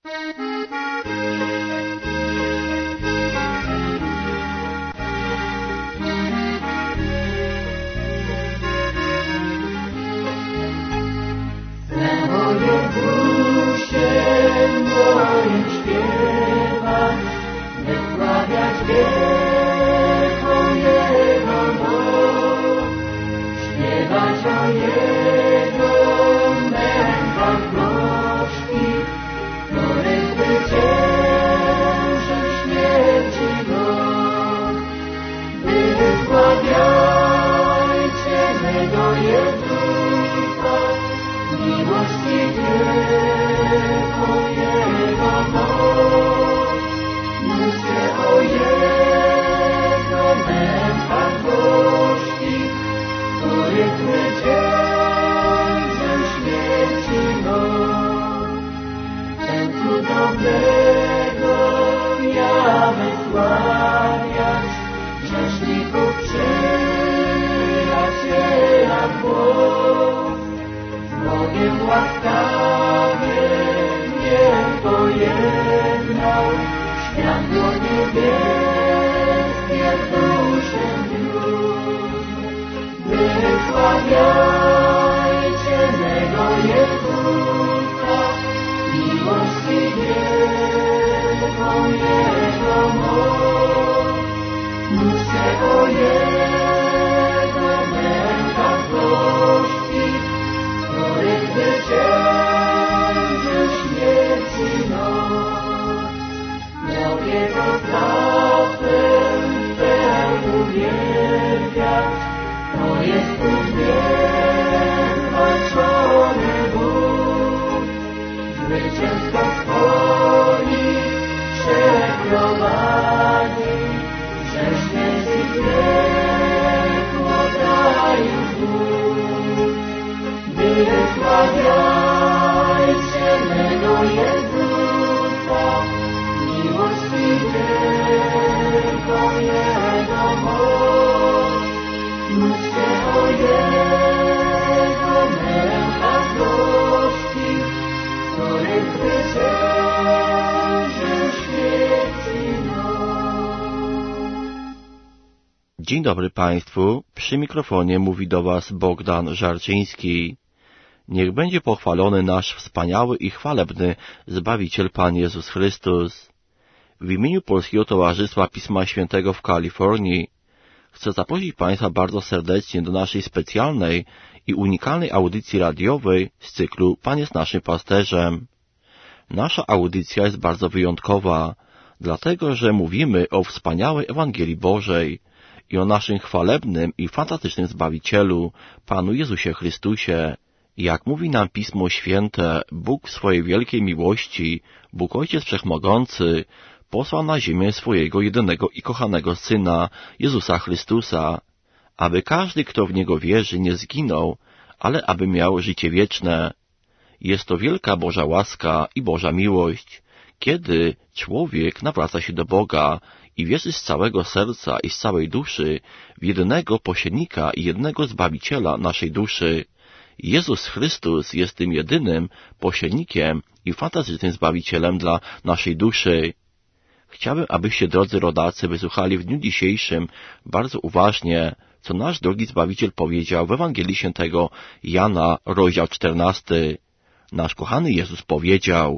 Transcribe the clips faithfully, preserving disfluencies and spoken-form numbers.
Dzień dobry Państwu, przy mikrofonie mówi do Was Bogdan Żarczyński. Niech będzie pochwalony nasz wspaniały i chwalebny Zbawiciel Pan Jezus Chrystus. W imieniu Polskiego Towarzystwa Pisma Świętego w Kalifornii chcę zaprosić Państwa bardzo serdecznie do naszej specjalnej i unikalnej audycji radiowej z cyklu Pan jest naszym pasterzem. Nasza audycja jest bardzo wyjątkowa, dlatego że mówimy o wspaniałej Ewangelii Bożej i o naszym chwalebnym i fantastycznym Zbawicielu, Panu Jezusie Chrystusie. Jak mówi nam Pismo Święte, Bóg w swojej wielkiej miłości, Bóg Ojciec Wszechmogący, posłał na ziemię swojego jedynego i kochanego Syna, Jezusa Chrystusa, aby każdy, kto w Niego wierzy, nie zginął, ale aby miał życie wieczne. Jest to wielka Boża łaska i Boża miłość, kiedy człowiek nawraca się do Boga i wierzy z całego serca i z całej duszy w jedynego pośrednika i jednego Zbawiciela naszej duszy. Jezus Chrystus jest tym jedynym pośrednikiem i fantastycznym Zbawicielem dla naszej duszy. Chciałbym, abyście, drodzy rodacy, wysłuchali w dniu dzisiejszym bardzo uważnie, co nasz drogi Zbawiciel powiedział w Ewangelii Świętego Jana, rozdział czternasty. Nasz kochany Jezus powiedział: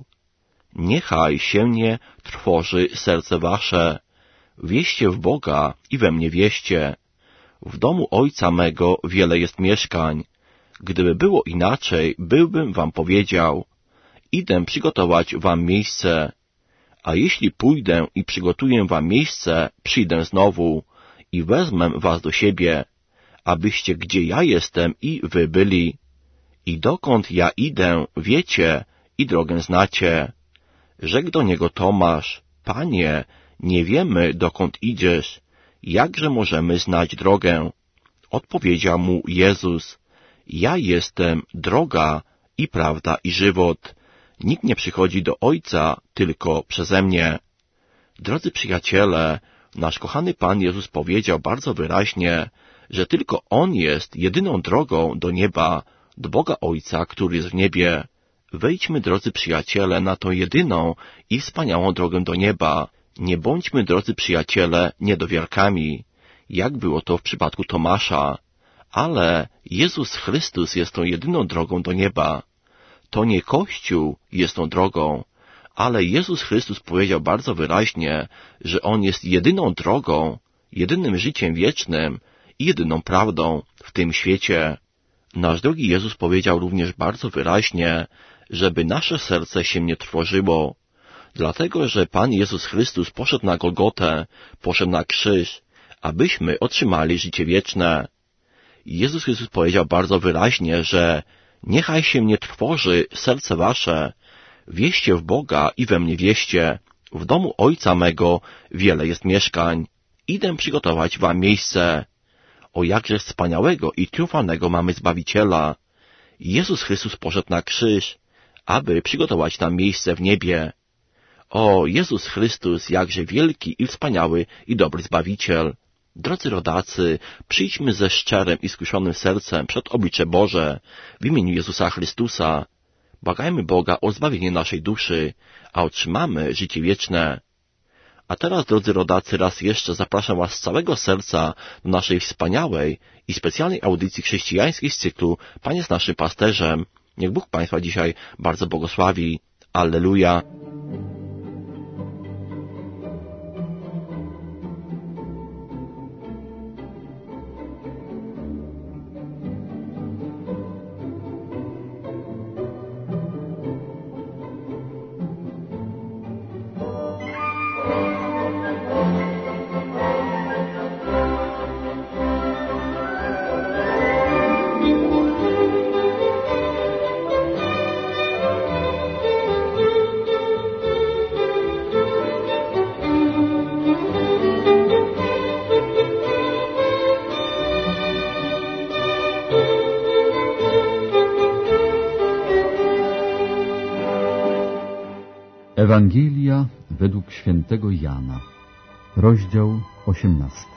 niechaj się nie trwoży serce wasze. Wierzcie w Boga i we mnie wierzcie. W domu Ojca mego wiele jest mieszkań. Gdyby było inaczej, byłbym wam powiedział: idę przygotować wam miejsce. A jeśli pójdę i przygotuję wam miejsce, przyjdę znowu i wezmę was do siebie, abyście gdzie ja jestem i wy byli. I dokąd ja idę, wiecie i drogę znacie. Rzekł do niego Tomasz: Panie, nie wiemy, dokąd idziesz, jakże możemy znać drogę? Odpowiedział mu Jezus: ja jestem droga i prawda i żywot. Nikt nie przychodzi do Ojca tylko przeze mnie. Drodzy przyjaciele, nasz kochany Pan Jezus powiedział bardzo wyraźnie, że tylko On jest jedyną drogą do nieba, do Boga Ojca, który jest w niebie. Wejdźmy, drodzy przyjaciele, na tą jedyną i wspaniałą drogę do nieba. Nie bądźmy, drodzy przyjaciele, niedowiarkami, jak było to w przypadku Tomasza, ale Jezus Chrystus jest tą jedyną drogą do nieba. To nie Kościół jest tą drogą, ale Jezus Chrystus powiedział bardzo wyraźnie, że On jest jedyną drogą, jedynym życiem wiecznym i jedyną prawdą w tym świecie. Nasz drogi Jezus powiedział również bardzo wyraźnie, żeby nasze serce się nie trwożyło, dlatego że Pan Jezus Chrystus poszedł na Golgotę, poszedł na krzyż, abyśmy otrzymali życie wieczne. Jezus Chrystus powiedział bardzo wyraźnie, że niechaj się nie trwoży serce wasze, wieście w Boga i we mnie wieście. W domu Ojca mego wiele jest mieszkań. Idę przygotować wam miejsce. O jakże wspaniałego i triumfalnego mamy Zbawiciela. Jezus Chrystus poszedł na krzyż, aby przygotować nam miejsce w niebie. O, Jezus Chrystus, jakże wielki i wspaniały i dobry Zbawiciel. Drodzy rodacy, przyjdźmy ze szczerym i skruszonym sercem przed oblicze Boże w imieniu Jezusa Chrystusa. Błagajmy Boga o zbawienie naszej duszy, a otrzymamy życie wieczne. A teraz, drodzy rodacy, raz jeszcze zapraszam was z całego serca do naszej wspaniałej i specjalnej audycji chrześcijańskiej z cyklu Pan jest naszym pasterzem. Niech Bóg Państwa dzisiaj bardzo błogosławi. Alleluja. Ewangelia według świętego Jana, rozdział osiemnasty.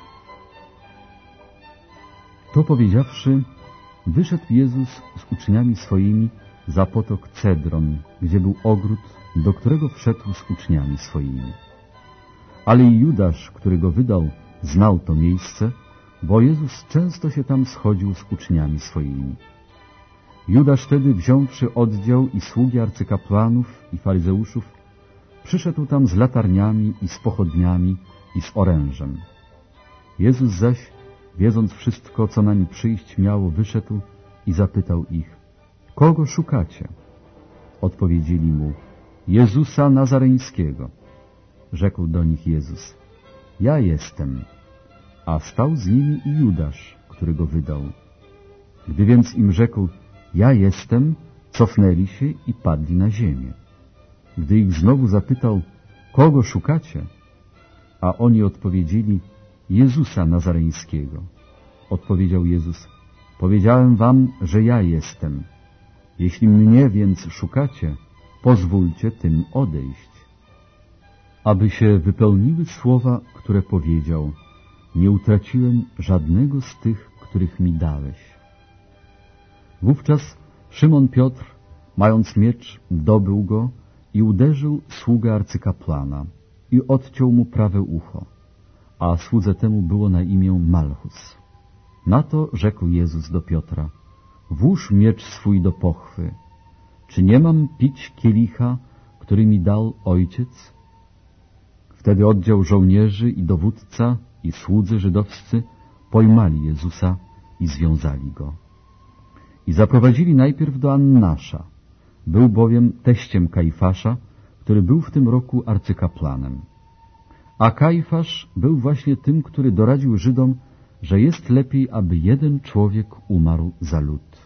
To powiedziawszy, wyszedł Jezus z uczniami swoimi za potok Cedron, gdzie był ogród, do którego wszedł z uczniami swoimi. Ale i Judasz, który go wydał, znał to miejsce, bo Jezus często się tam schodził z uczniami swoimi. Judasz tedy, wziąwszy oddział i sługi arcykapłanów i faryzeuszów, przyszedł tam z latarniami i z pochodniami i z orężem. Jezus zaś, wiedząc wszystko, co nań przyjść miało, wyszedł i zapytał ich: kogo szukacie? Odpowiedzieli mu: Jezusa Nazareńskiego. Rzekł do nich Jezus: ja jestem. A stał z nimi i Judasz, który go wydał. Gdy więc im rzekł: ja jestem, cofnęli się i padli na ziemię. Gdy ich znowu zapytał: kogo szukacie? A oni odpowiedzieli: Jezusa Nazareńskiego. Odpowiedział Jezus: powiedziałem wam, że ja jestem. Jeśli mnie więc szukacie, pozwólcie tym odejść. Aby się wypełniły słowa, które powiedział: nie utraciłem żadnego z tych, których mi dałeś. Wówczas Szymon Piotr, mając miecz, dobył go i uderzył sługę arcykapłana i odciął mu prawe ucho, a słudze temu było na imię Malchus. Na to rzekł Jezus do Piotra: włóż miecz swój do pochwy. Czy nie mam pić kielicha, który mi dał Ojciec? Wtedy oddział żołnierzy i dowódca i słudzy żydowscy pojmali Jezusa i związali go. I zaprowadzili najpierw do Annasza. Był bowiem teściem Kajfasza, który był w tym roku arcykapłanem. A Kajfasz był właśnie tym, który doradził Żydom, że jest lepiej, aby jeden człowiek umarł za lud.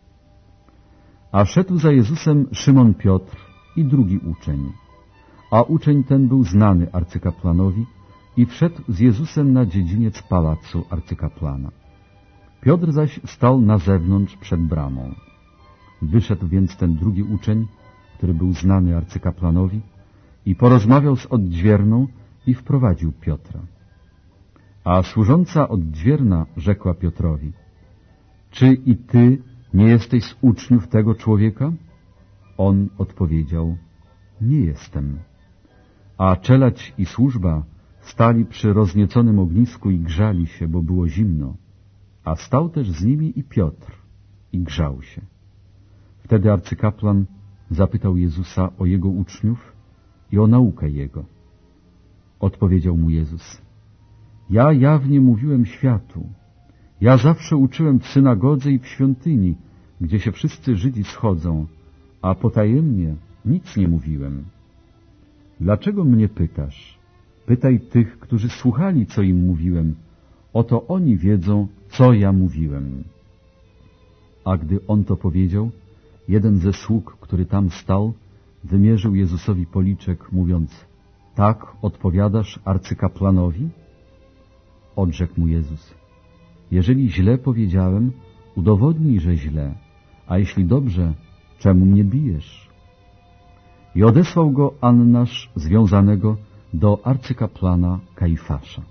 A szedł za Jezusem Szymon Piotr i drugi uczeń. A uczeń ten był znany arcykapłanowi i wszedł z Jezusem na dziedziniec pałacu arcykapłana. Piotr zaś stał na zewnątrz przed bramą. Wyszedł więc ten drugi uczeń, który był znany arcykapłanowi, i porozmawiał z odźwierną i wprowadził Piotra. A służąca odźwierna rzekła Piotrowi: czy i ty nie jesteś z uczniów tego człowieka? On odpowiedział: nie jestem. A czelać i służba stali przy roznieconym ognisku i grzali się, bo było zimno. A stał też z nimi i Piotr i grzał się. Wtedy arcykapłan zapytał Jezusa o jego uczniów i o naukę jego. Odpowiedział mu Jezus: ja jawnie mówiłem światu. Ja zawsze uczyłem w synagodze i w świątyni, gdzie się wszyscy Żydzi schodzą, a potajemnie nic nie mówiłem. Dlaczego mnie pytasz? Pytaj tych, którzy słuchali, co im mówiłem. Oto oni wiedzą, co ja mówiłem. A gdy on to powiedział, jeden ze sług, który tam stał, wymierzył Jezusowi policzek, mówiąc: tak odpowiadasz arcykapłanowi? Odrzekł mu Jezus: jeżeli źle powiedziałem, udowodnij, że źle, a jeśli dobrze, czemu mnie bijesz? I odesłał go Annasz związanego do arcykapłana Kajfasza.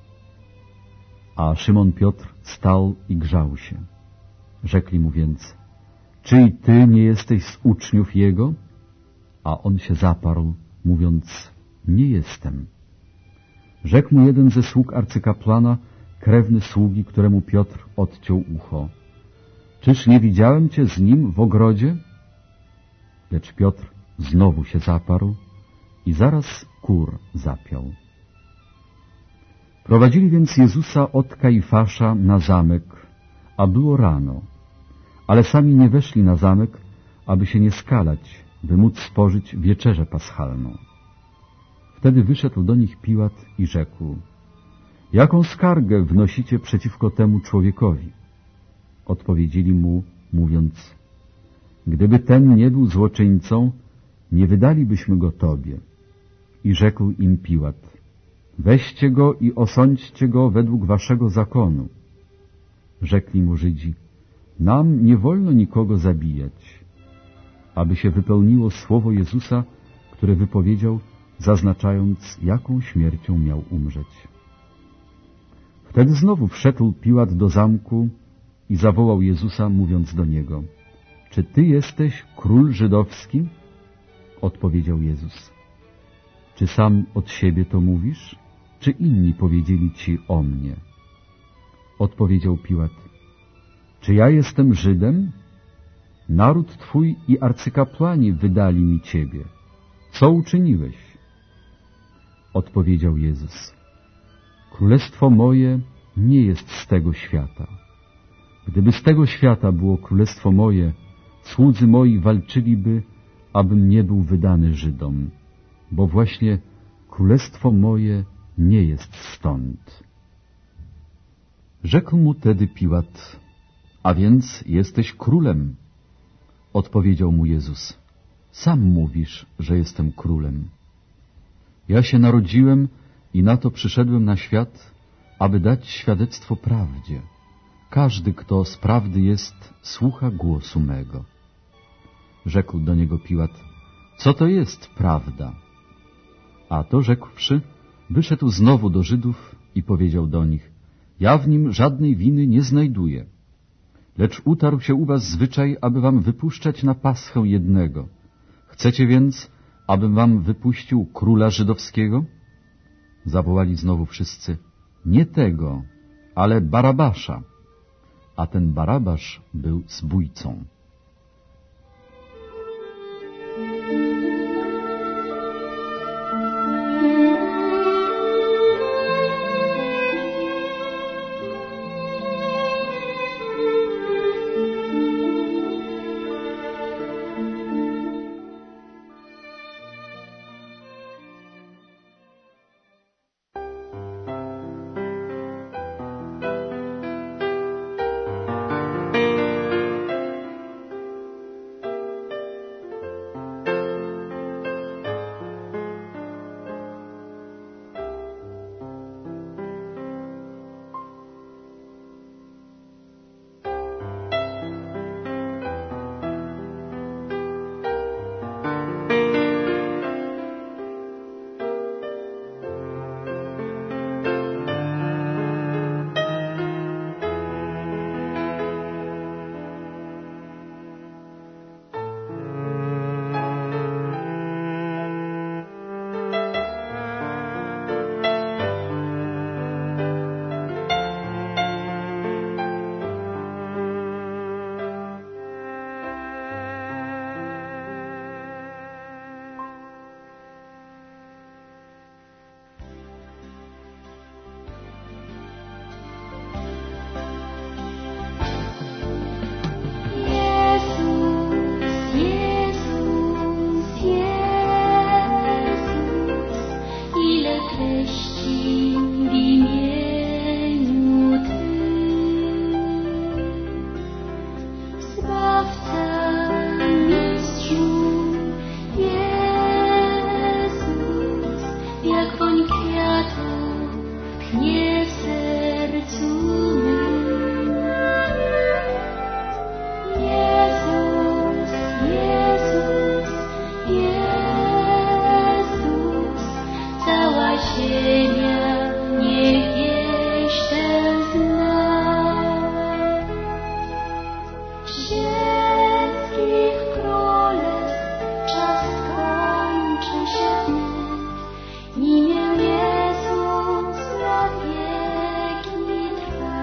A Szymon Piotr stał i grzał się. Rzekli mu więc: czy i ty nie jesteś z uczniów jego? A on się zaparł, mówiąc: nie jestem. Rzekł mu jeden ze sług arcykapłana, krewny sługi, któremu Piotr odciął ucho: czyż nie widziałem cię z nim w ogrodzie? Lecz Piotr znowu się zaparł i zaraz kur zapiał. Prowadzili więc Jezusa od Kajfasza na zamek, a było rano, ale sami nie weszli na zamek, aby się nie skalać, by móc spożyć wieczerzę paschalną. Wtedy wyszedł do nich Piłat i rzekł: jaką skargę wnosicie przeciwko temu człowiekowi? Odpowiedzieli mu, mówiąc: gdyby ten nie był złoczyńcą, nie wydalibyśmy go Tobie. I rzekł im Piłat: weźcie go i osądźcie go według waszego zakonu. Rzekli mu Żydzi: nam nie wolno nikogo zabijać. Aby się wypełniło słowo Jezusa, które wypowiedział, zaznaczając, jaką śmiercią miał umrzeć. Wtedy znowu wszedł Piłat do zamku i zawołał Jezusa, mówiąc do niego: czy ty jesteś król żydowski? Odpowiedział Jezus: czy sam od siebie to mówisz, czy inni powiedzieli ci o mnie? Odpowiedział Piłat: czy ja jestem Żydem? Naród twój i arcykapłani wydali mi ciebie. Co uczyniłeś? Odpowiedział Jezus: królestwo moje nie jest z tego świata. Gdyby z tego świata było królestwo moje, słudzy moi walczyliby, abym nie był wydany Żydom, bo właśnie królestwo moje nie jest stąd. Rzekł mu tedy Piłat: a więc jesteś królem? Odpowiedział mu Jezus: sam mówisz, że jestem królem. Ja się narodziłem i na to przyszedłem na świat, aby dać świadectwo prawdzie. Każdy, kto z prawdy jest, słucha głosu mego. Rzekł do niego Piłat: co to jest prawda? A to rzekłszy, wyszedł znowu do Żydów i powiedział do nich: ja w nim żadnej winy nie znajduję. Lecz utarł się u was zwyczaj, aby wam wypuszczać na paschę jednego. Chcecie więc, abym wam wypuścił króla żydowskiego? Zawołali znowu wszyscy: nie tego, ale Barabasza. A ten Barabasz był zbójcą. tchnie w sercu mym. Jezus, Jezus, Jezus, cała ziemia niech wieść zna. Ziemskich królestw czas kończy się wnet. Imię Jezus na wieki trwa.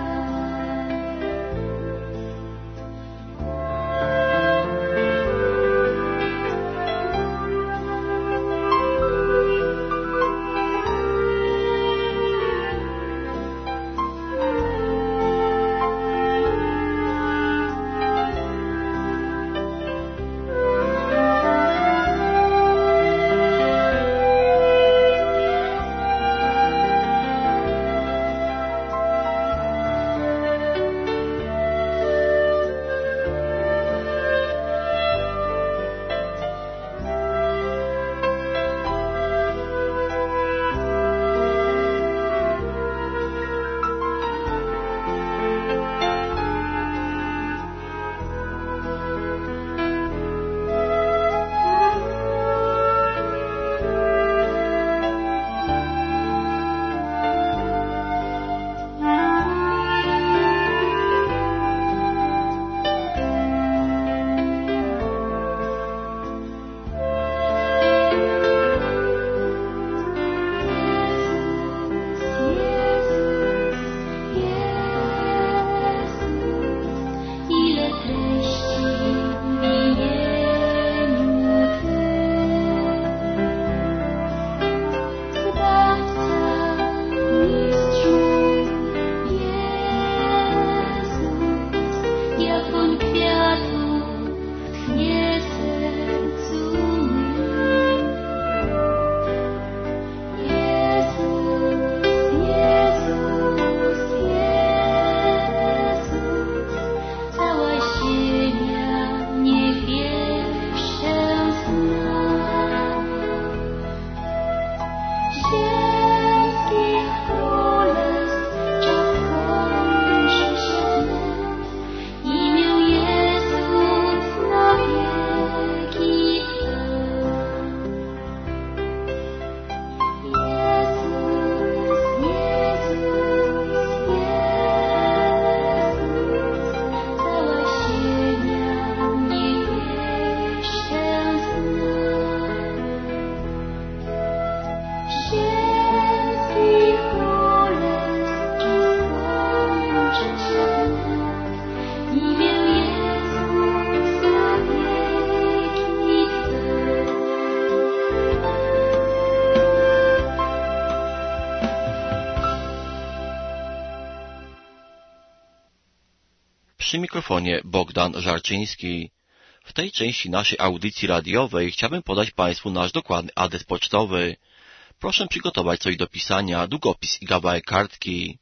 Przy mikrofonie Bogdan Żarczyński. W tej części naszej audycji radiowej chciałbym podać Państwu nasz dokładny adres pocztowy. Proszę przygotować coś do pisania, długopis i kawałek kartki.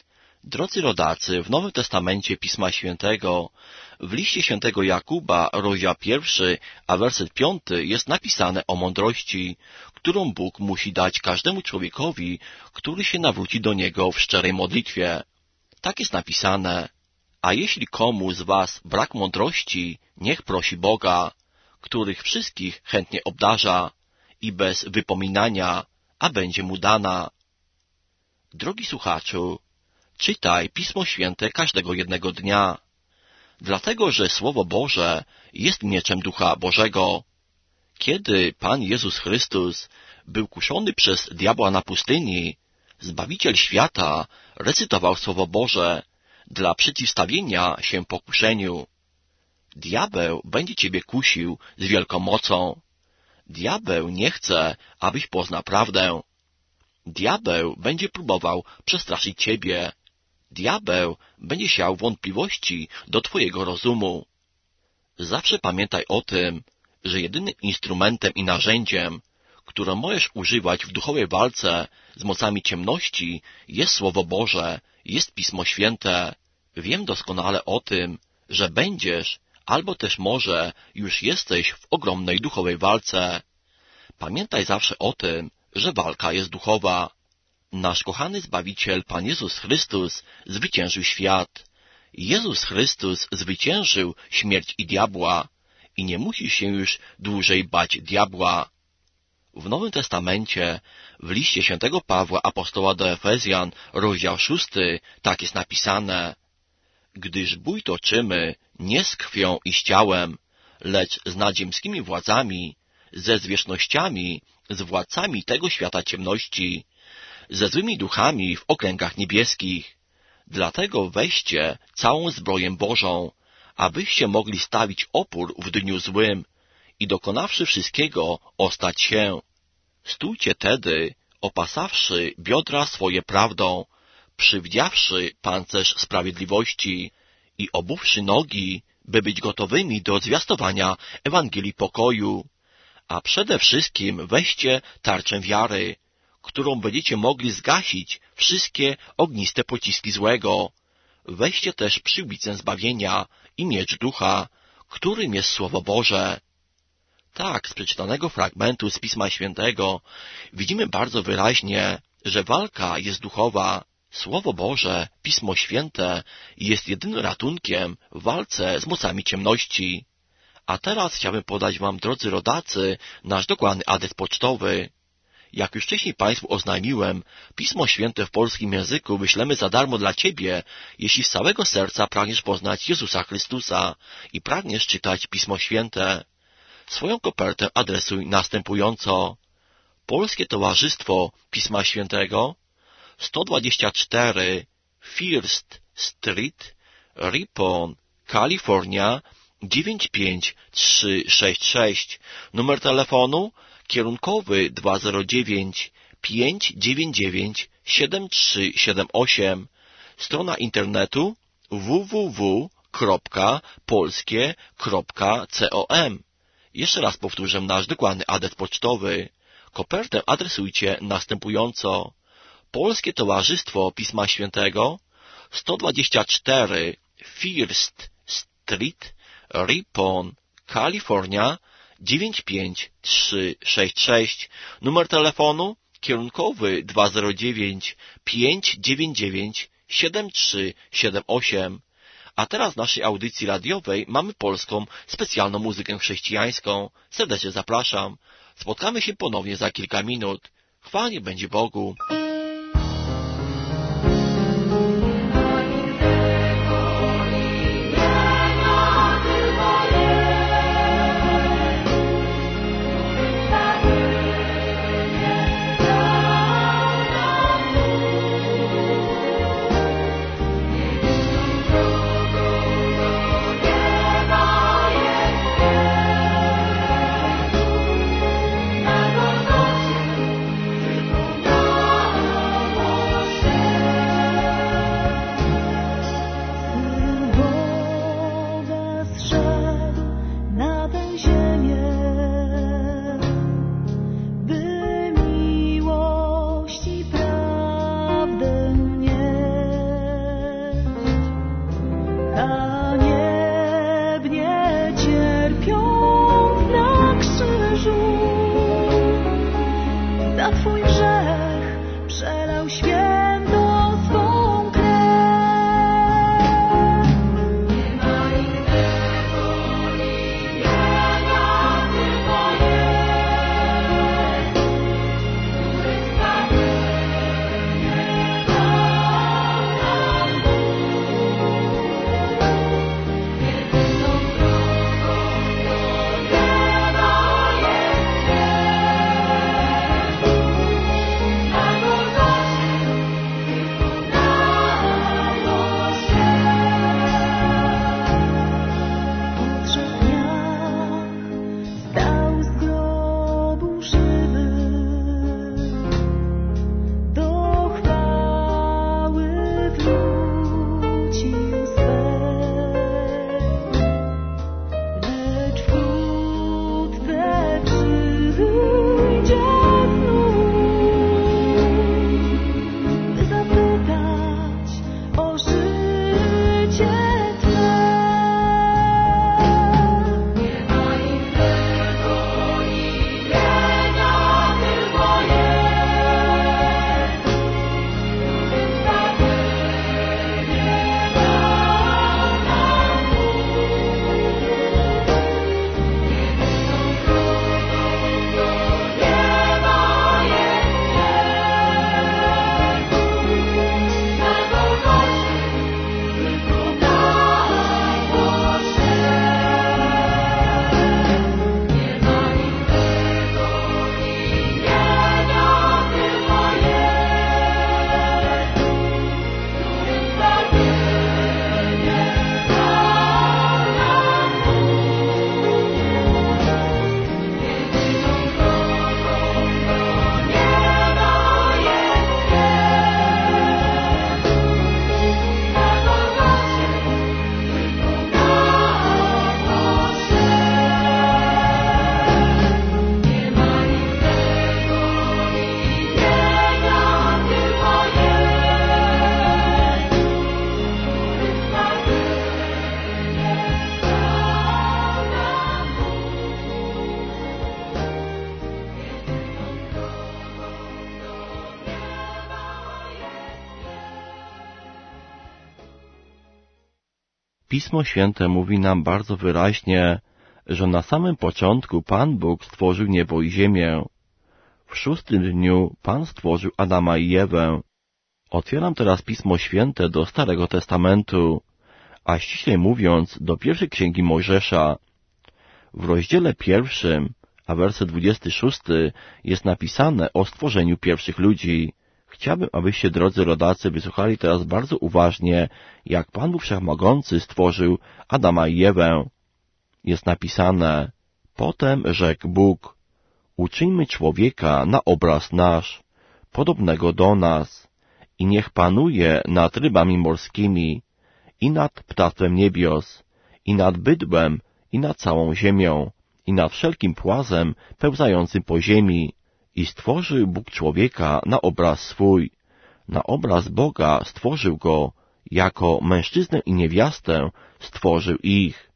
Drodzy rodacy, w Nowym Testamencie Pisma Świętego, w liście świętego Jakuba, rozdział pierwszy, a werset piąty jest napisane o mądrości, którą Bóg musi dać każdemu człowiekowi, który się nawróci do Niego w szczerej modlitwie. Tak jest napisane: a jeśli komu z was brak mądrości, niech prosi Boga, których wszystkich chętnie obdarza i bez wypominania, a będzie mu dana. Drogi słuchaczu, czytaj Pismo Święte każdego jednego dnia, dlatego że Słowo Boże jest mieczem Ducha Bożego. Kiedy Pan Jezus Chrystus był kuszony przez diabła na pustyni, Zbawiciel świata recytował Słowo Boże dla przeciwstawienia się pokuszeniu. Diabeł będzie ciebie kusił z wielką mocą. Diabeł nie chce, abyś poznał prawdę. Diabeł będzie próbował przestraszyć ciebie. Diabeł będzie siał wątpliwości do twojego rozumu. Zawsze pamiętaj o tym, że jedynym instrumentem i narzędziem, które możesz używać w duchowej walce z mocami ciemności, jest Słowo Boże, jest Pismo Święte. Wiem doskonale o tym, że będziesz, albo też może już jesteś w ogromnej duchowej walce. Pamiętaj zawsze o tym, że walka jest duchowa. Nasz kochany Zbawiciel, Pan Jezus Chrystus, zwyciężył świat. Jezus Chrystus zwyciężył śmierć i diabła i nie musi się już dłużej bać diabła. W Nowym Testamencie, w liście świętego Pawła apostoła do Efezjan, rozdział szósty, tak jest napisane: Gdyż bój toczymy nie z krwią i z ciałem, lecz z nadziemskimi władzami, ze zwierzchnościami, z władcami tego świata ciemności, ze złymi duchami w okręgach niebieskich. Dlatego weźcie całą zbroję Bożą, abyście mogli stawić opór w dniu złym i dokonawszy wszystkiego ostać się. Stójcie tedy, opasawszy biodra swoje prawdą, przywdziawszy pancerz sprawiedliwości i obuwszy nogi, by być gotowymi do zwiastowania Ewangelii pokoju. A przede wszystkim weźcie tarczę wiary, którą będziecie mogli zgasić wszystkie ogniste pociski złego. Weźcie też przyłbicę zbawienia i miecz ducha, którym jest Słowo Boże. Tak, z przeczytanego fragmentu z Pisma Świętego widzimy bardzo wyraźnie, że walka jest duchowa. Słowo Boże, Pismo Święte, jest jedynym ratunkiem w walce z mocami ciemności. A teraz chciałbym podać wam, drodzy rodacy, nasz dokładny adres pocztowy. Jak już wcześniej Państwu oznajmiłem, Pismo Święte w polskim języku wyślemy za darmo dla Ciebie, jeśli z całego serca pragniesz poznać Jezusa Chrystusa i pragniesz czytać Pismo Święte. Swoją kopertę adresuj następująco: Polskie Towarzystwo Pisma Świętego, sto dwadzieścia cztery First Street, Ripon, Kalifornia dziewięć pięć trzy sześć sześć. Numer telefonu kierunkowy dwa zero dziewięć pięć dziewięć dziewięć siedem trzy siedem osiem. Strona internetu w w w kropka polskie kropka com. Jeszcze raz powtórzę nasz dokładny adres pocztowy. Kopertę adresujcie następująco: Polskie Towarzystwo Pisma Świętego, sto dwadzieścia cztery First Street, Ripon, Kalifornia dziewięć pięć trzy sześć sześć. Numer telefonu kierunkowy dwa zero dziewięć pięć dziewięć dziewięć siedem trzy siedem osiem. A teraz w naszej audycji radiowej mamy polską specjalną muzykę chrześcijańską. Serdecznie zapraszam. Spotkamy się ponownie za kilka minut. Chwała niech będzie Bogu. Oh Pismo Święte mówi nam bardzo wyraźnie, że na samym początku Pan Bóg stworzył niebo i ziemię. W szóstym dniu Pan stworzył Adama i Ewę. Otwieram teraz Pismo Święte do Starego Testamentu, a ściślej mówiąc do pierwszej księgi Mojżesza. W rozdziale pierwszym, a werset dwudziesty szósty jest napisane o stworzeniu pierwszych ludzi. Chciałbym, abyście, drodzy rodacy, wysłuchali teraz bardzo uważnie, jak Pan Bóg Wszechmogący stworzył Adama i Ewę. Jest napisane: Potem rzekł Bóg: uczyńmy człowieka na obraz nasz, podobnego do nas, i niech panuje nad rybami morskimi, i nad ptactwem niebios, i nad bydłem, i nad całą ziemią, i nad wszelkim płazem pełzającym po ziemi. I stworzył Bóg człowieka na obraz swój. Na obraz Boga stworzył go, jako mężczyznę i niewiastę stworzył ich.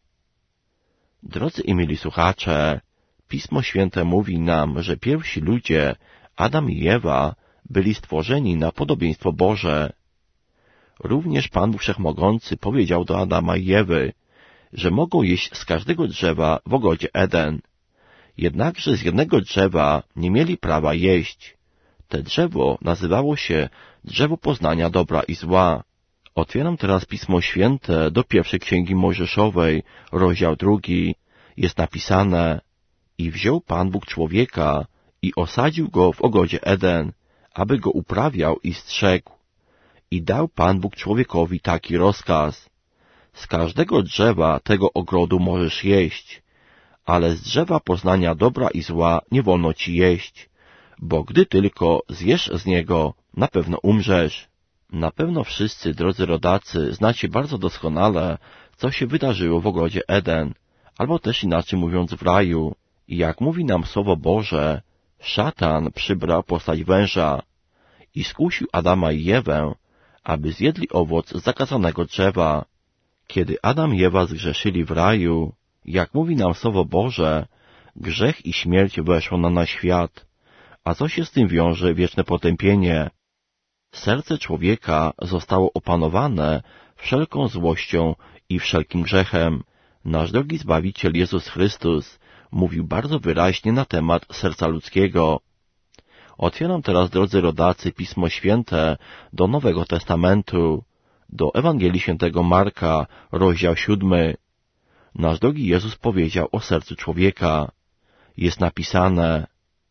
Drodzy i mili słuchacze, Pismo Święte mówi nam, że pierwsi ludzie, Adam i Ewa, byli stworzeni na podobieństwo Boże. Również Pan Bóg Wszechmogący powiedział do Adama i Ewy, że mogą jeść z każdego drzewa w ogrodzie Eden. Jednakże z jednego drzewa nie mieli prawa jeść. Te drzewo nazywało się drzewo poznania dobra i zła. Otwieram teraz Pismo Święte do pierwszej księgi Mojżeszowej, rozdział drugi. Jest napisane: I wziął Pan Bóg człowieka i osadził go w ogrodzie Eden, aby go uprawiał i strzegł. I dał Pan Bóg człowiekowi taki rozkaz: z każdego drzewa tego ogrodu możesz jeść, ale z drzewa poznania dobra i zła nie wolno ci jeść, bo gdy tylko zjesz z niego, na pewno umrzesz. Na pewno wszyscy, drodzy rodacy, znacie bardzo doskonale, co się wydarzyło w ogrodzie Eden, albo też inaczej mówiąc w raju. I jak mówi nam Słowo Boże, szatan przybrał postać węża i skusił Adama i Ewę, aby zjedli owoc z zakazanego drzewa. Kiedy Adam i Ewa zgrzeszyli w raju, jak mówi nam Słowo Boże, grzech i śmierć weszło na nasz świat, a co się z tym wiąże? Wieczne potępienie. Serce człowieka zostało opanowane wszelką złością i wszelkim grzechem. Nasz drogi Zbawiciel Jezus Chrystus mówił bardzo wyraźnie na temat serca ludzkiego. Otwieram teraz, drodzy rodacy, Pismo Święte do Nowego Testamentu, do Ewangelii Świętego Marka, rozdział siódmy. Nasz drogi Jezus powiedział o sercu człowieka. Jest napisane: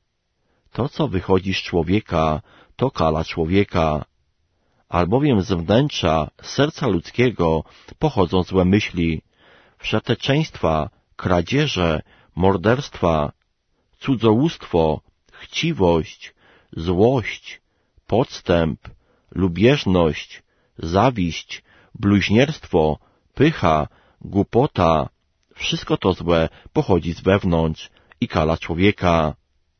to, co wychodzi z człowieka, to kala człowieka. Albowiem z wnętrza serca ludzkiego pochodzą złe myśli, wszeteczeństwa, kradzieże, morderstwa, cudzołóstwo, chciwość, złość, podstęp, lubieżność, zawiść, bluźnierstwo, pycha, głupota. Wszystko to złe pochodzi z wewnątrz i kala człowieka.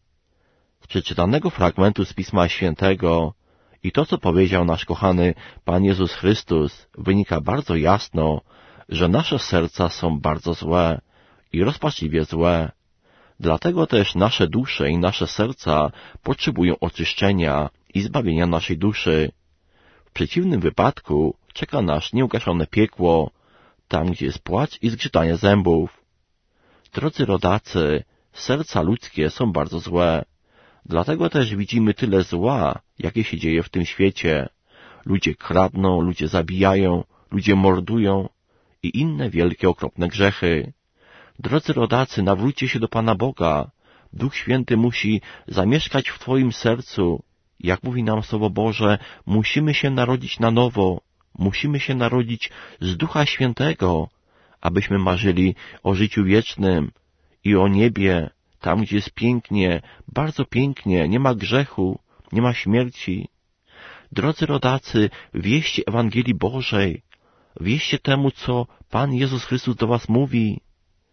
Z przeczytanego fragmentu z Pisma Świętego i to, co powiedział nasz kochany Pan Jezus Chrystus, wynika bardzo jasno, że nasze serca są bardzo złe i rozpaczliwie złe. Dlatego też nasze dusze i nasze serca potrzebują oczyszczenia i zbawienia naszej duszy. W przeciwnym wypadku czeka nas nieugaszone piekło, tam gdzie jest płacz i zgrzytanie zębów. Drodzy rodacy, serca ludzkie są bardzo złe. Dlatego też widzimy tyle zła, jakie się dzieje w tym świecie. Ludzie kradną, ludzie zabijają, ludzie mordują i inne wielkie, okropne grzechy. Drodzy rodacy, nawróćcie się do Pana Boga. Duch Święty musi zamieszkać w Twoim sercu. Jak mówi nam Słowo Boże, musimy się narodzić na nowo. Musimy się narodzić z Ducha Świętego, abyśmy marzyli o życiu wiecznym i o niebie, tam gdzie jest pięknie, bardzo pięknie, nie ma grzechu, nie ma śmierci. Drodzy rodacy, wieście Ewangelii Bożej, wieście temu, co Pan Jezus Chrystus do was mówi.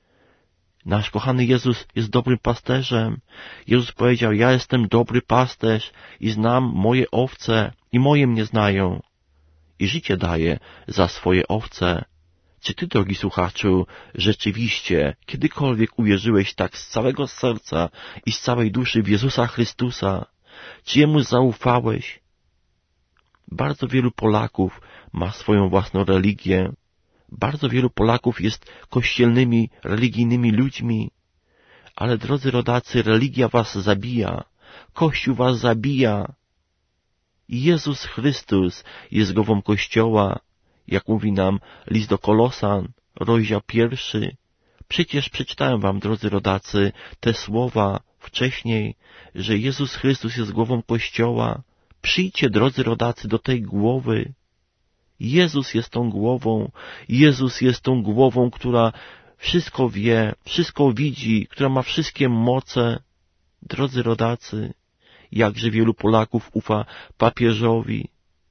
Nasz kochany Jezus jest dobrym pasterzem. Jezus powiedział: ja jestem dobry pasterz i znam moje owce i moje mnie znają. I życie daje za swoje owce. Czy ty, drogi słuchaczu, rzeczywiście kiedykolwiek uwierzyłeś tak z całego serca i z całej duszy w Jezusa Chrystusa? Czy Jemu zaufałeś? Bardzo wielu Polaków ma swoją własną religię, Bardzo wielu Polaków jest kościelnymi, religijnymi ludźmi, ale drodzy rodacy, religia was zabija, Kościół was zabija. Jezus Chrystus jest głową Kościoła, jak mówi nam list do Kolosan, rozdział pierwszy. Przecież przeczytałem wam, drodzy rodacy, te słowa wcześniej, że Jezus Chrystus jest głową Kościoła. Przyjdźcie, drodzy rodacy, do tej głowy. Jezus jest tą głową. Jezus jest tą głową, która wszystko wie, wszystko widzi, która ma wszystkie moce. Drodzy rodacy, jakże wielu Polaków ufa papieżowi,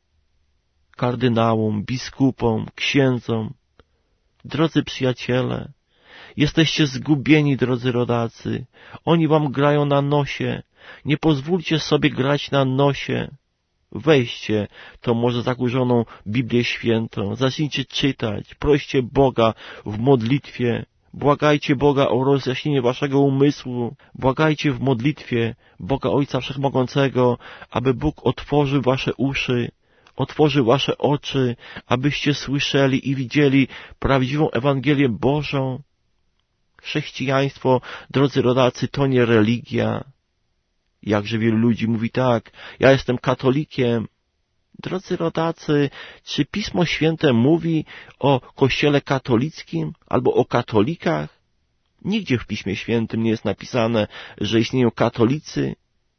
kardynałom, biskupom, księdzom. Drodzy przyjaciele, jesteście zgubieni, drodzy rodacy. Oni wam grają na nosie. Nie pozwólcie sobie grać na nosie. Weźcie tą może zakurzoną Biblię Świętą, zacznijcie czytać, proście Boga w modlitwie, błagajcie Boga o rozjaśnienie waszego umysłu, błagajcie w modlitwie Boga Ojca Wszechmogącego, aby Bóg otworzył wasze uszy, otworzył wasze oczy, abyście słyszeli i widzieli prawdziwą Ewangelię Bożą. Chrześcijaństwo, drodzy rodacy, to nie religia. Jakże wielu ludzi mówi tak, ja jestem katolikiem. Drodzy rodacy, czy Pismo Święte mówi o Kościele katolickim albo o katolikach? Nigdzie w Piśmie Świętym nie jest napisane, że istnieją katolicy.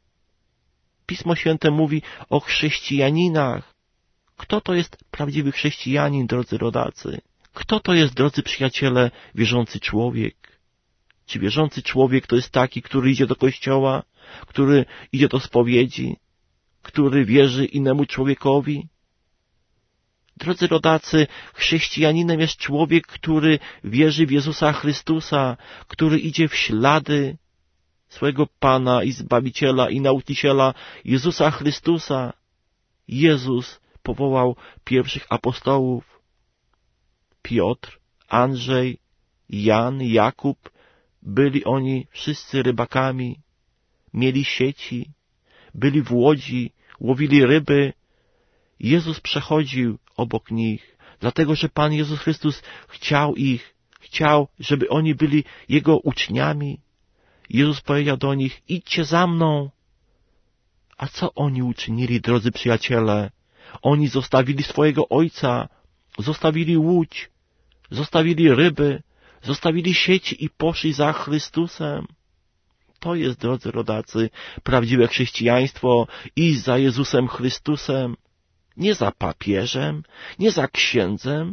Pismo Święte mówi o chrześcijaninach. Kto to jest prawdziwy chrześcijanin, drodzy rodacy? Kto to jest, drodzy przyjaciele, wierzący człowiek? Czy wierzący człowiek to jest taki, który idzie do kościoła, który idzie do spowiedzi, który wierzy innemu człowiekowi? Drodzy rodacy, chrześcijaninem jest człowiek, który wierzy w Jezusa Chrystusa, który idzie w ślady swojego Pana i Zbawiciela i Nauczyciela Jezusa Chrystusa. Jezus powołał pierwszych apostołów. Piotr, Andrzej, Jan, Jakub, byli oni wszyscy rybakami, mieli sieci, byli w łodzi, łowili ryby. Jezus przechodził obok nich, dlatego że Pan Jezus Chrystus chciał ich, chciał, żeby oni byli Jego uczniami. Jezus powiedział do nich, idźcie za mną. A co oni uczynili, drodzy przyjaciele? Oni zostawili swojego Ojca, zostawili łódź, zostawili ryby, zostawili sieci i poszli za Chrystusem. To jest, drodzy rodacy, prawdziwe chrześcijaństwo, iść za Jezusem Chrystusem, nie za papieżem, nie za księdzem.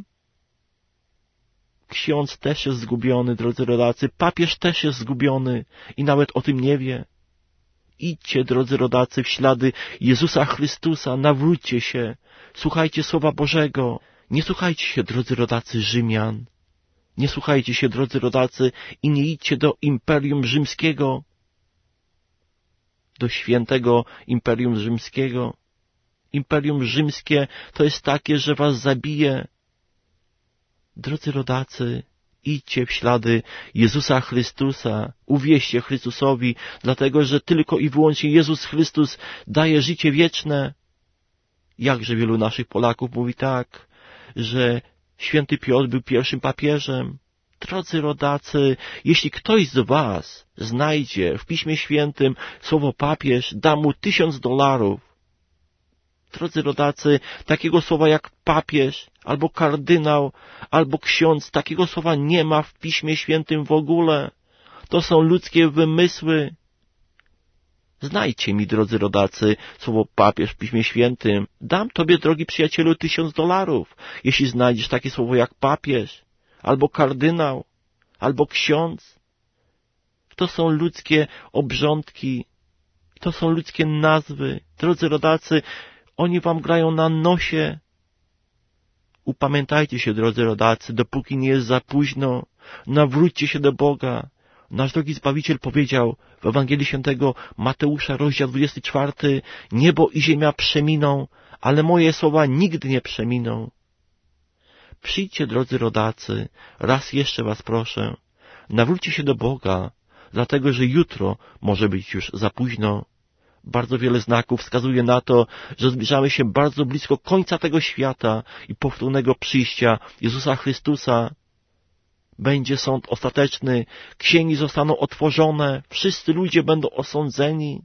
Ksiądz też jest zgubiony, drodzy rodacy, papież też jest zgubiony i nawet o tym nie wie. Idźcie, drodzy rodacy, w ślady Jezusa Chrystusa, nawróćcie się, słuchajcie Słowa Bożego. Nie słuchajcie się, drodzy rodacy, Rzymian. Nie słuchajcie się, drodzy rodacy, i nie idźcie do Imperium Rzymskiego, do świętego Imperium Rzymskiego. Imperium Rzymskie to jest takie, że was zabije. Drodzy rodacy, idźcie w ślady Jezusa Chrystusa, uwierzcie Chrystusowi, dlatego że tylko i wyłącznie Jezus Chrystus daje życie wieczne. Jakże wielu naszych Polaków mówi tak, że święty Piotr był pierwszym papieżem. Drodzy rodacy, jeśli ktoś z was znajdzie w Piśmie Świętym słowo papież, da mu tysiąc dolarów. Drodzy rodacy, takiego słowa jak papież, albo kardynał, albo ksiądz, takiego słowa nie ma w Piśmie Świętym w ogóle. To są ludzkie wymysły. Znajdźcie mi, drodzy rodacy, słowo papież w Piśmie Świętym. Dam tobie, drogi przyjacielu, tysiąc dolarów, jeśli znajdziesz takie słowo jak papież, albo kardynał, albo ksiądz. To są ludzkie obrządki, to są ludzkie nazwy. Drodzy rodacy, oni wam grają na nosie. Upamiętajcie się, drodzy rodacy, dopóki nie jest za późno. Nawróćcie się do Boga. Nasz drogi Zbawiciel powiedział w Ewangelii Świętego Mateusza, rozdział dwudziesty czwarty, niebo i ziemia przeminą, ale moje słowa nigdy nie przeminą. Przyjdźcie, drodzy rodacy, raz jeszcze was proszę, nawróćcie się do Boga, dlatego że jutro może być już za późno. Bardzo wiele znaków wskazuje na to, że zbliżamy się bardzo blisko końca tego świata i powtórnego przyjścia Jezusa Chrystusa. Będzie sąd ostateczny, księgi zostaną otworzone, wszyscy ludzie będą osądzeni.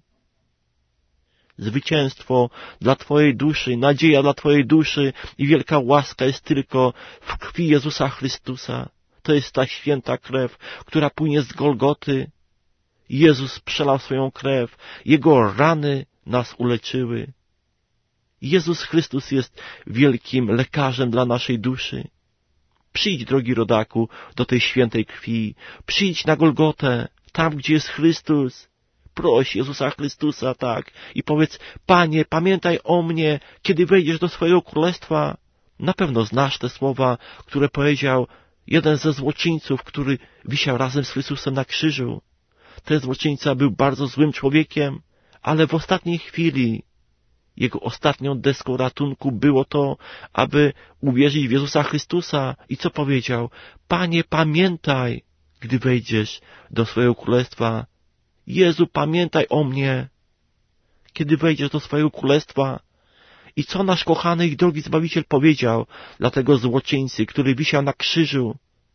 Zwycięstwo dla Twojej duszy, nadzieja dla Twojej duszy i wielka łaska jest tylko w krwi Jezusa Chrystusa. To jest ta święta krew, która płynie z Golgoty. Jezus przelał swoją krew, Jego rany nas uleczyły. Jezus Chrystus jest wielkim lekarzem dla naszej duszy. Przyjdź, drogi rodaku, do tej świętej krwi. Przyjdź na Golgotę, tam, gdzie jest Chrystus. Proś Jezusa Chrystusa, tak, i powiedz: Panie, pamiętaj o mnie, kiedy wejdziesz do swojego królestwa. Na pewno znasz te słowa, które powiedział jeden ze złoczyńców, który wisiał razem z Chrystusem na krzyżu. Ten złoczyńca był bardzo złym człowiekiem, ale w ostatniej chwili jego ostatnią deską ratunku było to, aby uwierzyć w Jezusa Chrystusa. I co powiedział? Panie, pamiętaj, gdy wejdziesz do swojego królestwa. Jezu, pamiętaj o mnie, kiedy wejdziesz do swojego królestwa. I co nasz kochany i drogi Zbawiciel powiedział dla tego złoczyńcy, który wisiał na krzyżu?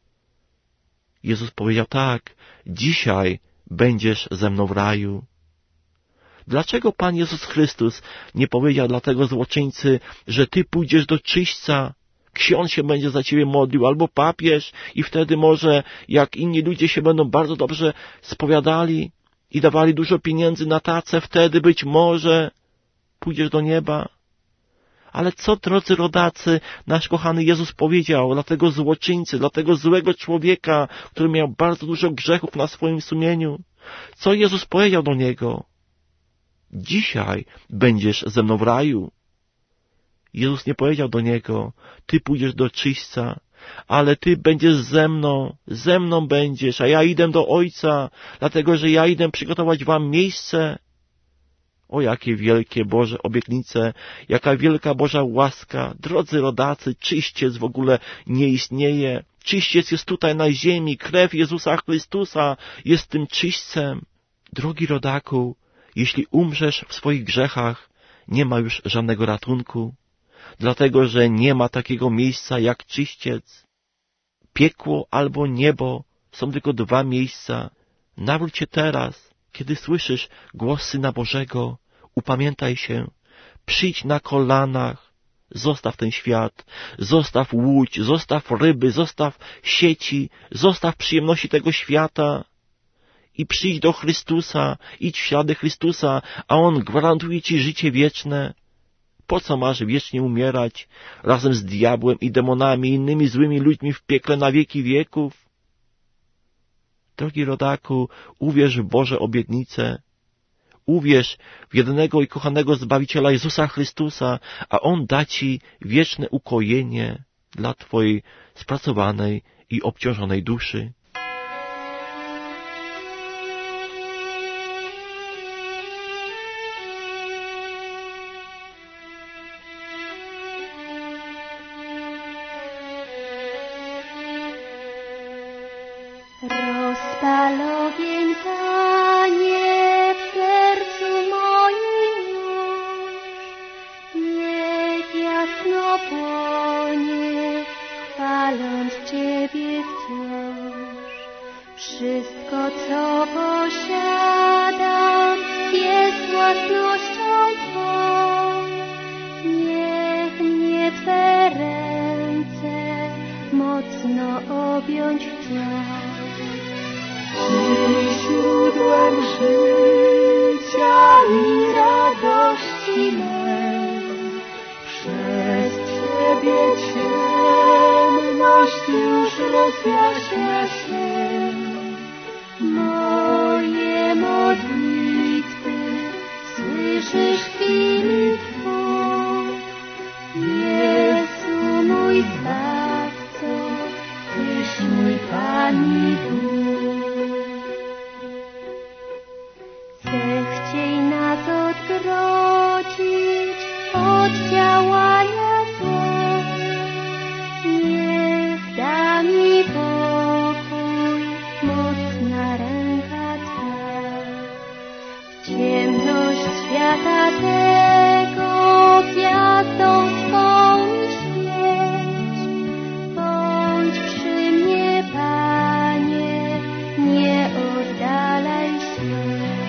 Jezus powiedział tak: dzisiaj będziesz ze mną w raju. Dlaczego Pan Jezus Chrystus nie powiedział dla tego złoczyńcy, że ty pójdziesz do czyśćca, ksiądz się będzie za ciebie modlił, albo papież, i wtedy może, jak inni ludzie się będą bardzo dobrze spowiadali i dawali dużo pieniędzy na tacę, wtedy być może pójdziesz do nieba? Ale co, drodzy rodacy, nasz kochany Jezus powiedział dla tego złoczyńcy, dla tego złego człowieka, który miał bardzo dużo grzechów na swoim sumieniu? Co Jezus powiedział do niego? Dzisiaj będziesz ze mną w raju. Jezus nie powiedział do niego: ty pójdziesz do czyśćca, ale ty będziesz ze mną, ze mną będziesz, a ja idę do Ojca, dlatego że ja idę przygotować wam miejsce. O, jakie wielkie Boże obietnice, jaka wielka Boża łaska. Drodzy rodacy, czyściec w ogóle nie istnieje. Czyściec jest tutaj na ziemi, krew Jezusa Chrystusa jest tym czyśćcem. Drogi rodaku, jeśli umrzesz w swoich grzechach, nie ma już żadnego ratunku, dlatego że nie ma takiego miejsca jak czyściec. Piekło albo niebo są tylko dwa miejsca. Nawróć się teraz, kiedy słyszysz głos Syna Bożego. Upamiętaj się, przyjdź na kolanach, zostaw ten świat, zostaw łódź, zostaw ryby, zostaw sieci, zostaw przyjemności tego świata i przyjdź do Chrystusa, idź w ślady Chrystusa, a On gwarantuje ci życie wieczne. Po co masz wiecznie umierać razem z diabłem i demonami i innymi złymi ludźmi w piekle na wieki wieków? Drogi rodaku, uwierz w Boże obietnice. Uwierz w jedynego i kochanego Zbawiciela Jezusa Chrystusa, a On da ci wieczne ukojenie dla twojej spracowanej i obciążonej duszy. Rozpal ogień, Panie, w sercu moim już, niech jasno płonie, chwaląc Ciebie wciąż. Wszystko, co posiadam, jest własnością Twą. Niech mnie Twe ręce mocno objąć wciąż. Ty źródłem życia i radości mej, przez Ciebie ciemność już rozjaśnia się. Moje modlitwy słyszysz w chwili Twą. Jezu mój Zbawco, Tyś mój Pan i Bóg. Zechciej nas odgrodzić od działania zła. Niech da mi pokój mocna ręka Twa. W ciemność świata świata tego gwiazdą swą świeć. Bądź przy mnie, Panie, nie oddalaj się.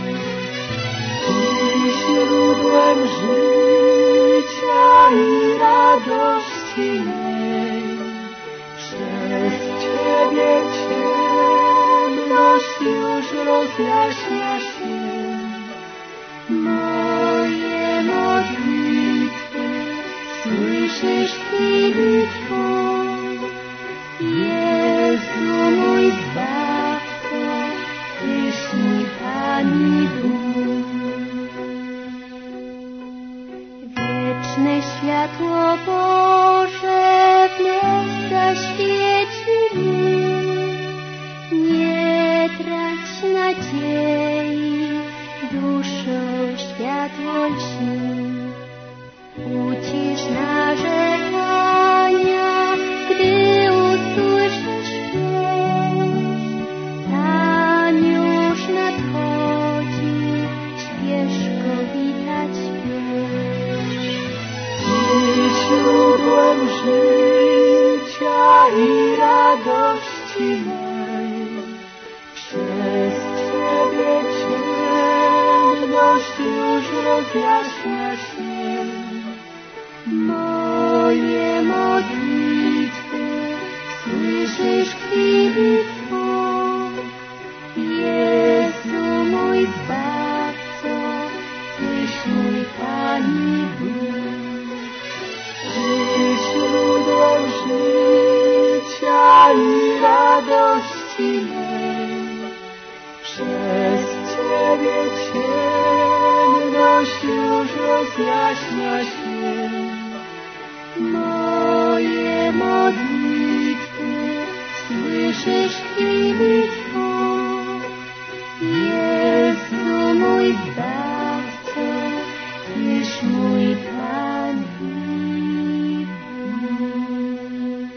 Ty źródłem życia i radości mej, przez Ciebie ciemność już rozjaśnia się. Moje modlitwy słyszysz chwili Twój. Jezu mój Zbawco, Tyś mój Pan i Bóg. Wieczne światło Boże w nas zaświeci mi. Nie trać nadziei, duszo światło lśni. Ucisz narzekania, gdy usłyszysz pieśń. Pan już nadchodzi, śpiesz go witać wiesz. Ty źródłem życia i radości mej, przez Ciebie ciemność już rozjaśnia się. Moje modlitwy słyszysz chwili Twój. Jezu mój Zbawco, Tyś mój Pan i Bóg. Ty źródłem życia i radości mej, przez Ciebie ciemność już rozjaśnia się. Moje modlitwy słyszysz chwili Twój. Jezu mój Zbawco, Tyś mój Pan i Bóg.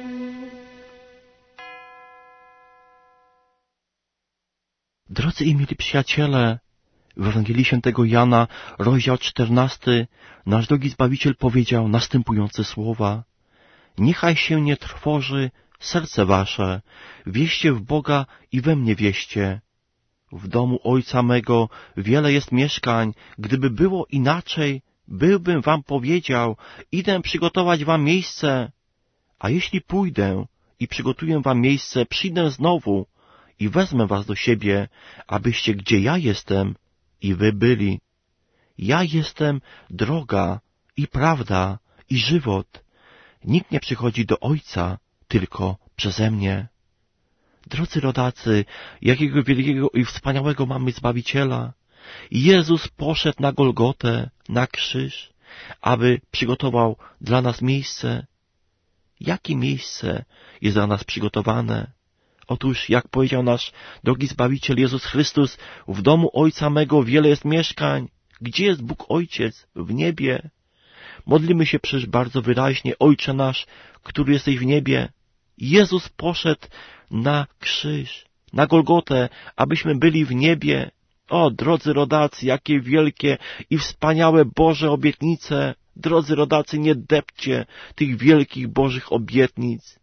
Drodzy i mili przyjaciele, w Ewangelii Świętego Jana, rozdział czternasty, nasz drogi Zbawiciel powiedział następujące słowa. Niechaj się nie trwoży serce wasze, wieście w Boga i we mnie wieście. W domu Ojca mego wiele jest mieszkań, gdyby było inaczej, byłbym wam powiedział, idę przygotować wam miejsce. A jeśli pójdę i przygotuję wam miejsce, przyjdę znowu i wezmę was do siebie, abyście gdzie ja jestem i wy byli. Ja jestem droga i prawda i żywot. Nikt nie przychodzi do Ojca tylko przeze mnie. Drodzy rodacy, jakiego wielkiego i wspaniałego mamy Zbawiciela. Jezus poszedł na Golgotę, na krzyż, aby przygotował dla nas miejsce. Jakie miejsce jest dla nas przygotowane? Otóż, jak powiedział nasz drogi Zbawiciel Jezus Chrystus, w domu Ojca mego wiele jest mieszkań. Gdzie jest Bóg Ojciec? W niebie. Modlimy się przecież bardzo wyraźnie, Ojcze nasz, który jesteś w niebie. Jezus poszedł na krzyż, na Golgotę, abyśmy byli w niebie. O, drodzy rodacy, jakie wielkie i wspaniałe Boże obietnice. Drodzy rodacy, nie depcie tych wielkich Bożych obietnic.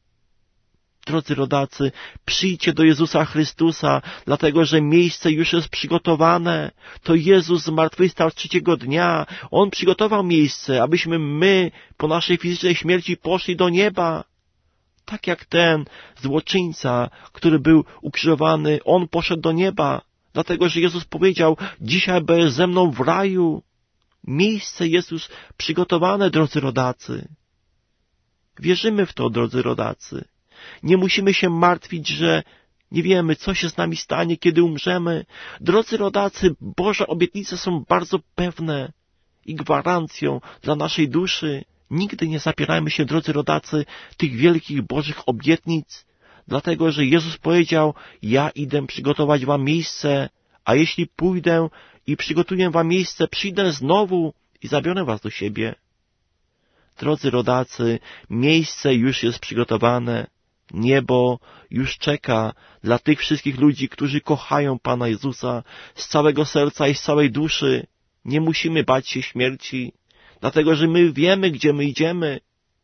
Drodzy rodacy, przyjdźcie do Jezusa Chrystusa, dlatego że miejsce już jest przygotowane. To Jezus zmartwychwstał trzeciego dnia. On przygotował miejsce, abyśmy my po naszej fizycznej śmierci poszli do nieba. Tak jak ten złoczyńca, który był ukrzyżowany, on poszedł do nieba, dlatego że Jezus powiedział, dzisiaj będziesz ze mną w raju. Miejsce jest już przygotowane, drodzy rodacy. Wierzymy w to, drodzy rodacy. Nie musimy się martwić, że nie wiemy, co się z nami stanie, kiedy umrzemy. Drodzy rodacy, Boże obietnice są bardzo pewne i gwarancją dla naszej duszy. Nigdy nie zapierajmy się, drodzy rodacy, tych wielkich Bożych obietnic, dlatego że Jezus powiedział, ja idę przygotować wam miejsce, a jeśli pójdę i przygotuję wam miejsce, przyjdę znowu i zabiorę was do siebie. Drodzy rodacy, miejsce już jest przygotowane. Niebo już czeka dla tych wszystkich ludzi, którzy kochają Pana Jezusa z całego serca i z całej duszy. Nie musimy bać się śmierci, dlatego że my wiemy, gdzie my idziemy.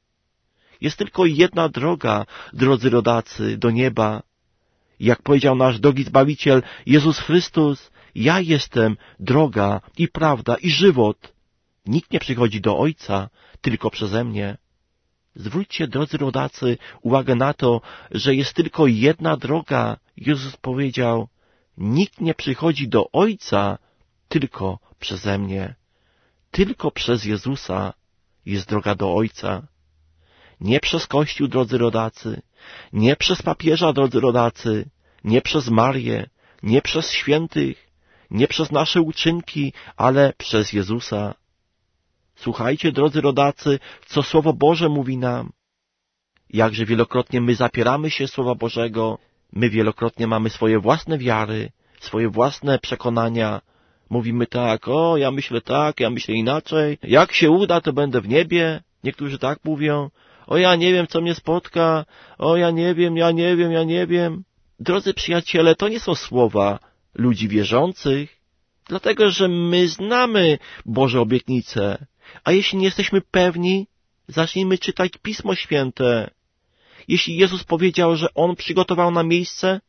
Jest tylko jedna droga, drodzy rodacy, do nieba. Jak powiedział nasz drogi Zbawiciel, Jezus Chrystus, ja jestem droga i prawda i żywot. Nikt nie przychodzi do Ojca, tylko przeze mnie. Zwróćcie, drodzy rodacy, uwagę na to, że jest tylko jedna droga. Jezus powiedział, nikt nie przychodzi do Ojca, tylko przeze mnie. Tylko przez Jezusa jest droga do Ojca. Nie przez Kościół, drodzy rodacy, nie przez papieża, drodzy rodacy, nie przez Marię, nie przez świętych, nie przez nasze uczynki, ale przez Jezusa. Słuchajcie, drodzy rodacy, co Słowo Boże mówi nam. Jakże wielokrotnie my zapieramy się Słowa Bożego, my wielokrotnie mamy swoje własne wiary, swoje własne przekonania. Mówimy tak, o, ja myślę tak, ja myślę inaczej. Jak się uda, to będę w niebie. Niektórzy tak mówią. O, ja nie wiem, co mnie spotka. O, ja nie wiem, ja nie wiem, ja nie wiem. Drodzy przyjaciele, to nie są słowa ludzi wierzących, dlatego że my znamy Boże obietnice. A jeśli nie jesteśmy pewni, zacznijmy czytać Pismo Święte. Jeśli Jezus powiedział, że On przygotował nam miejsce,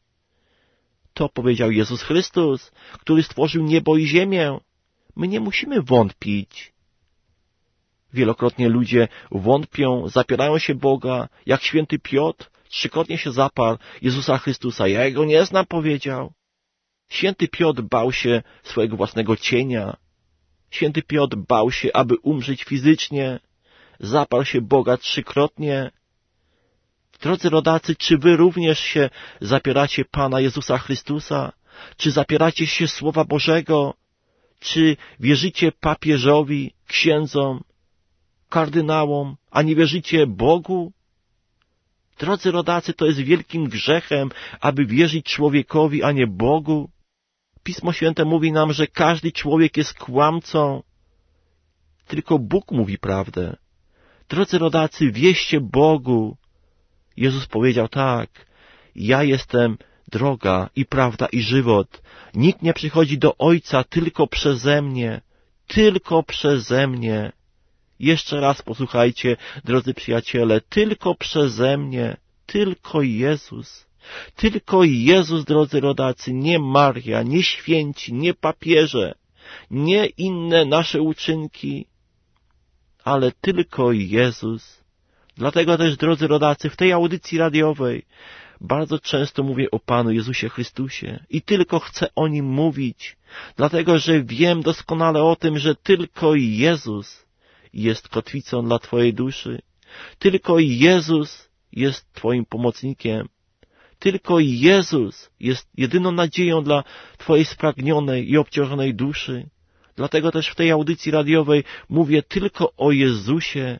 to powiedział Jezus Chrystus, który stworzył niebo i ziemię. My nie musimy wątpić. Wielokrotnie ludzie wątpią, zapierają się Boga, jak święty Piotr trzykrotnie się zaparł Jezusa Chrystusa. Ja Jego nie znam, powiedział. Święty Piotr bał się swojego własnego cienia. Święty Piotr bał się, aby umrzeć fizycznie. Zaparł się Boga trzykrotnie. Drodzy rodacy, czy wy również się zapieracie Pana Jezusa Chrystusa? Czy zapieracie się Słowa Bożego? Czy wierzycie papieżowi, księdzom, kardynałom, a nie wierzycie Bogu? Drodzy rodacy, to jest wielkim grzechem, aby wierzyć człowiekowi, a nie Bogu. Pismo Święte mówi nam, że każdy człowiek jest kłamcą. Tylko Bóg mówi prawdę. Drodzy rodacy, wierzcie Bogu. Jezus powiedział tak, ja jestem droga i prawda i żywot. Nikt nie przychodzi do Ojca tylko przeze mnie. Tylko przeze mnie. Jeszcze raz posłuchajcie, drodzy przyjaciele, tylko przeze mnie. Tylko Jezus. Tylko Jezus, drodzy rodacy, nie Maria, nie święci, nie papieże, nie inne nasze uczynki, ale tylko Jezus. Dlatego też, drodzy rodacy, w tej audycji radiowej bardzo często mówię o Panu Jezusie Chrystusie i tylko chcę o Nim mówić, dlatego że wiem doskonale o tym, że tylko Jezus jest kotwicą dla Twojej duszy. Tylko Jezus jest Twoim pomocnikiem. Tylko Jezus jest jedyną nadzieją dla Twojej spragnionej i obciążonej duszy. Dlatego też w tej audycji radiowej mówię tylko o Jezusie.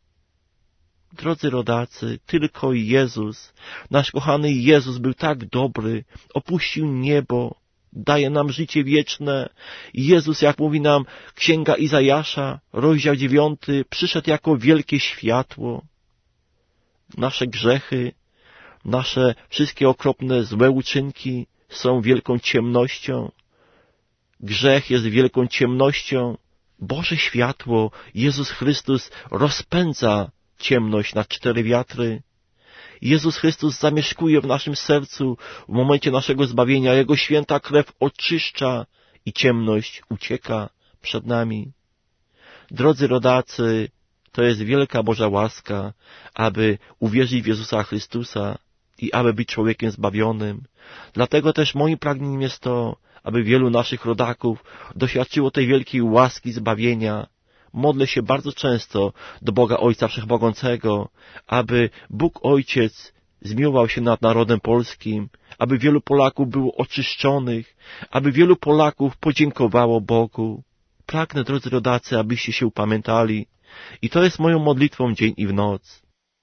Drodzy rodacy, tylko Jezus, nasz kochany Jezus był tak dobry, opuścił niebo, daje nam życie wieczne. Jezus, jak mówi nam Księga Izajasza, rozdział dziewiąty, przyszedł jako wielkie światło. Nasze grzechy, nasze wszystkie okropne, złe uczynki są wielką ciemnością. Grzech jest wielką ciemnością. Boże światło, Jezus Chrystus rozpędza ciemność na cztery wiatry. Jezus Chrystus zamieszkuje w naszym sercu w momencie naszego zbawienia. Jego święta krew oczyszcza i ciemność ucieka przed nami. Drodzy rodacy, to jest wielka Boża łaska, aby uwierzyć w Jezusa Chrystusa i aby być człowiekiem zbawionym. Dlatego też moim pragnieniem jest to, aby wielu naszych rodaków doświadczyło tej wielkiej łaski zbawienia. Modlę się bardzo często do Boga Ojca Wszechmogącego, aby Bóg Ojciec zmiłował się nad narodem polskim, aby wielu Polaków było oczyszczonych, aby wielu Polaków podziękowało Bogu. Pragnę, drodzy rodacy, abyście się upamiętali i to jest moją modlitwą dzień i w noc.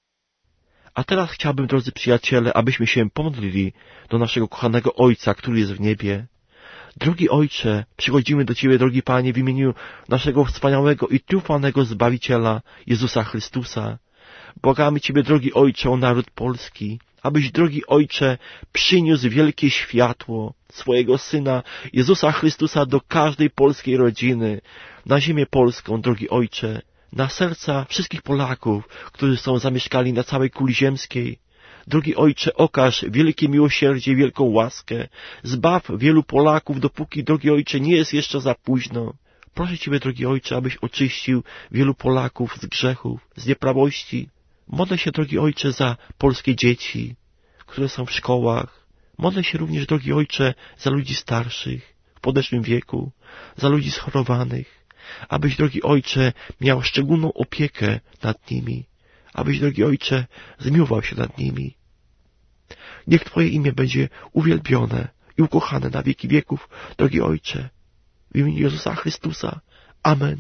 A teraz chciałbym, drodzy przyjaciele, abyśmy się pomodlili do naszego kochanego Ojca, który jest w niebie. Drogi Ojcze, przychodzimy do Ciebie, drogi Panie, w imieniu naszego wspaniałego i triumfalnego Zbawiciela, Jezusa Chrystusa. Błagamy Ciebie, drogi Ojcze, o naród polski, abyś, drogi Ojcze, przyniósł wielkie światło swojego Syna Jezusa Chrystusa do każdej polskiej rodziny, na ziemię polską, drogi Ojcze, na serca wszystkich Polaków, którzy są zamieszkali na całej kuli ziemskiej. Drogi Ojcze, okaż wielkie miłosierdzie, wielką łaskę. Zbaw wielu Polaków, dopóki, drogi Ojcze, nie jest jeszcze za późno. Proszę Ciebie, drogi Ojcze, abyś oczyścił wielu Polaków z grzechów, z nieprawości. Modlę się, drogi Ojcze, za polskie dzieci, które są w szkołach. Modlę się również, drogi Ojcze, za ludzi starszych, w podeszłym wieku, za ludzi schorowanych. Abyś, drogi Ojcze, miał szczególną opiekę nad nimi. Abyś, drogi Ojcze, zmiłował się nad nimi. Niech Twoje imię będzie uwielbione i ukochane na wieki wieków, drogi Ojcze. W imieniu Jezusa Chrystusa. Amen.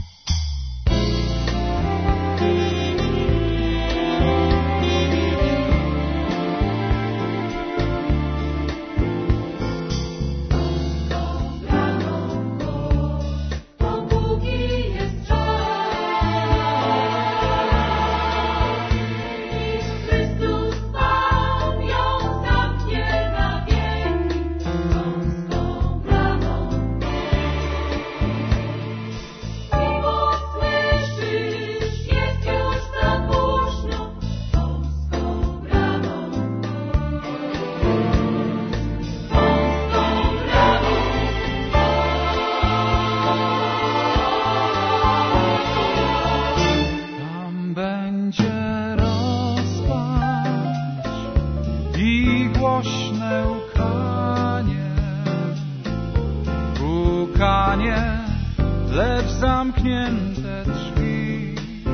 Lecz zamknięte drzwi.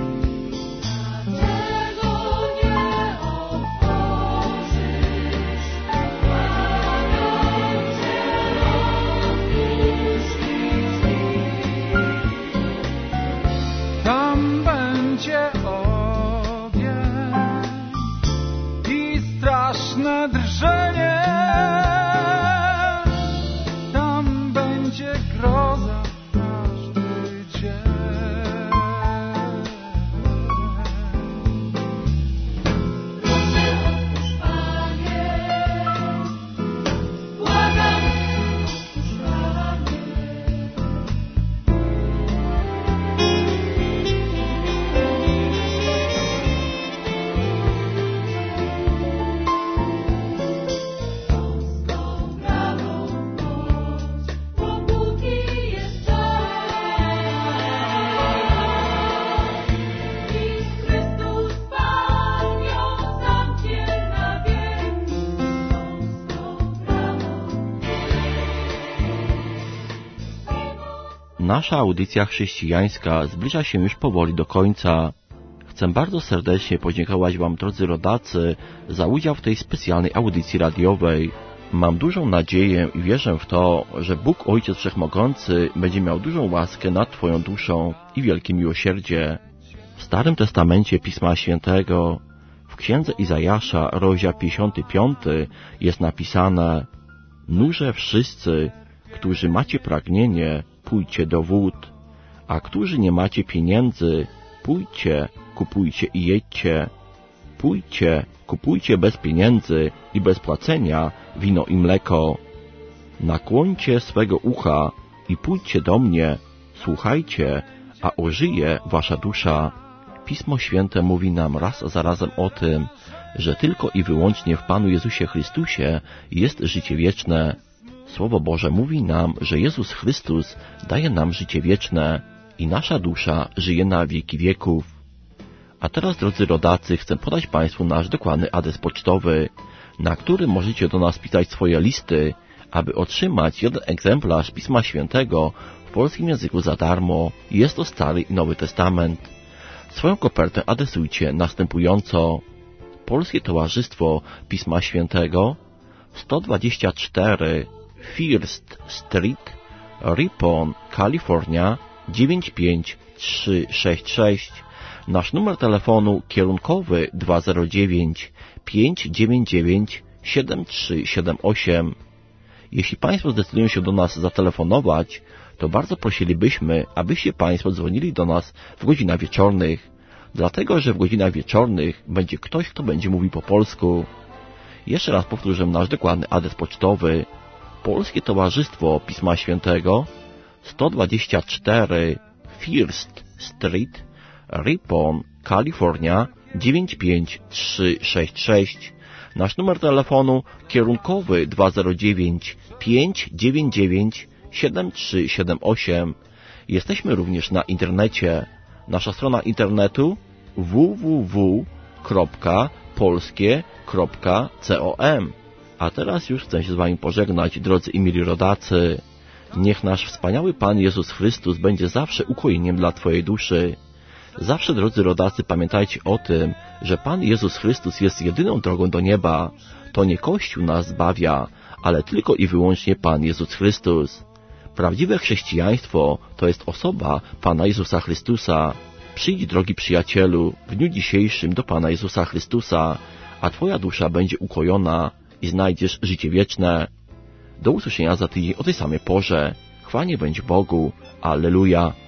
Dlaczego nie otworzysz? Błagam Cię, otwórz mi drzwi. Tam będzie ogień i straszne drżenie. Tam będzie groza. Nasza audycja chrześcijańska zbliża się już powoli do końca. Chcę bardzo serdecznie podziękować Wam, drodzy rodacy, za udział w tej specjalnej audycji radiowej. Mam dużą nadzieję i wierzę w to, że Bóg Ojciec Wszechmogący będzie miał dużą łaskę nad Twoją duszą i wielkie miłosierdzie. W Starym Testamencie Pisma Świętego, w Księdze Izajasza, rozdział pięćdziesiąty piąty, jest napisane: Nurze wszyscy, którzy macie pragnienie, pójdźcie do wód, a którzy nie macie pieniędzy, pójdźcie, kupujcie i jedźcie. Pójdźcie, kupujcie bez pieniędzy i bez płacenia wino i mleko. Nakłońcie swego ucha i pójdźcie do mnie, słuchajcie, a ożyje wasza dusza. Pismo Święte mówi nam raz za razem o tym, że tylko i wyłącznie w Panu Jezusie Chrystusie jest życie wieczne. Słowo Boże mówi nam, że Jezus Chrystus daje nam życie wieczne i nasza dusza żyje na wieki wieków. A teraz, drodzy rodacy, chcę podać Państwu nasz dokładny adres pocztowy, na którym możecie do nas pisać swoje listy, aby otrzymać jeden egzemplarz Pisma Świętego w polskim języku za darmo. Jest to Stary i Nowy Testament. Swoją kopertę adresujcie następująco: Polskie Towarzystwo Pisma Świętego, sto dwadzieścia cztery First Street, Ripon, Kalifornia dziewięć pięć trzy sześć sześć. Nasz numer telefonu kierunkowy dwa zero dziewięć pięć dziewięć dziewięć siedem trzy siedem osiem. Jeśli Państwo zdecydują się do nas zatelefonować, to bardzo prosilibyśmy, abyście Państwo dzwonili do nas w godzinach wieczornych, dlatego że w godzinach wieczornych będzie ktoś, kto będzie mówił po polsku. Jeszcze raz powtórzę nasz dokładny adres pocztowy. Polskie Towarzystwo Pisma Świętego, sto dwadzieścia cztery First Street, Ripon, Kalifornia dziewięć pięć trzy sześć sześć. Nasz numer telefonu kierunkowy dwa zero dziewięć pięć dziewięć dziewięć siedem trzy siedem osiem. Jesteśmy również na internecie. Nasza strona internetu w w w kropka polskie kropka com. A teraz już chcę się z Wami pożegnać, drodzy i mili rodacy. Niech nasz wspaniały Pan Jezus Chrystus będzie zawsze ukojeniem dla Twojej duszy. Zawsze, drodzy rodacy, pamiętajcie o tym, że Pan Jezus Chrystus jest jedyną drogą do nieba. To nie Kościół nas zbawia, ale tylko i wyłącznie Pan Jezus Chrystus. Prawdziwe chrześcijaństwo to jest osoba Pana Jezusa Chrystusa. Przyjdź, drogi przyjacielu, w dniu dzisiejszym do Pana Jezusa Chrystusa, a Twoja dusza będzie ukojona i znajdziesz życie wieczne. Do usłyszenia za tydzień o tej samej porze. Chwała niech będzie Bogu. Alleluja.